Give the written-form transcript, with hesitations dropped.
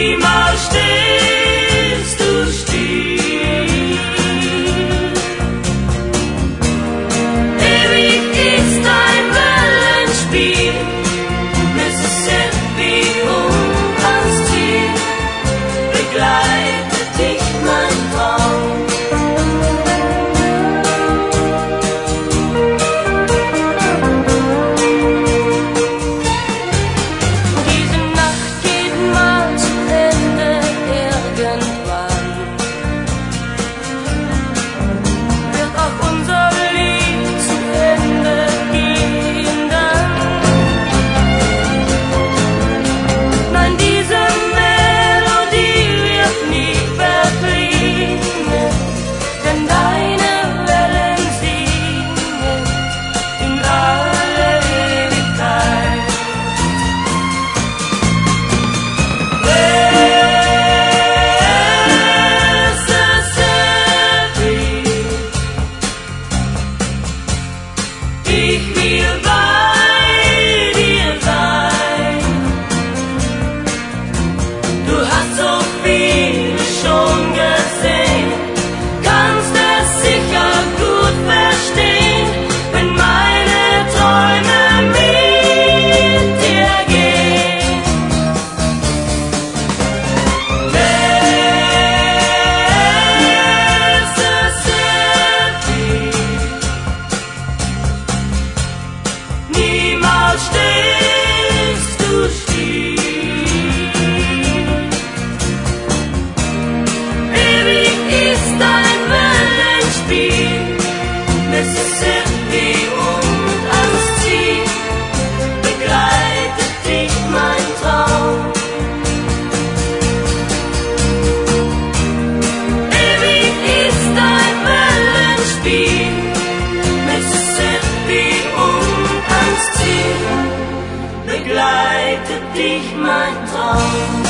niemals stehst du still. Ewig ist dein Wellenspiel, Mississippi und ans Ziel begleitet dich mein Traum. Ich will bei dir sein. Du hast so viel schon gesehen, kannst es sicher gut verstehen, wenn meine Träume mit dir gehen. Niemals stehst du still. Ewig ist dein Wellenspiel, Mississippi und ans Ziel begleitet dich mein Traum. Ewig ist dein Wellenspiel, Mississippi und ans Ziel begleitet dich mein Traum.